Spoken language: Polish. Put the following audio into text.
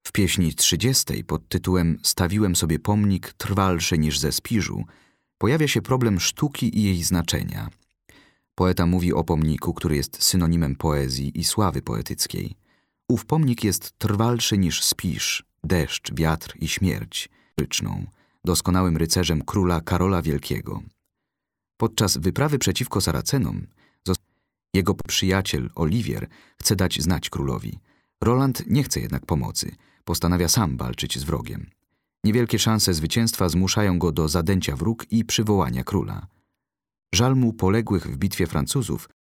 W pieśni 30 pod tytułem „Stawiłem sobie pomnik trwalszy niż ze Spiżu” pojawia się problem sztuki i jej znaczenia. Poeta mówi o pomniku, który jest synonimem poezji i sławy poetyckiej. Ów pomnik jest trwalszy niż Spiż, deszcz, wiatr i śmierć, doskonałym rycerzem króla Karola Wielkiego. Podczas wyprawy przeciwko Saracenom jego przyjaciel Oliwier chce dać znać królowi. Roland nie chce jednak pomocy, postanawia sam walczyć z wrogiem. Niewielkie szanse zwycięstwa zmuszają go do zadęcia wróg i przywołania króla. Żal mu poległych w bitwie Francuzów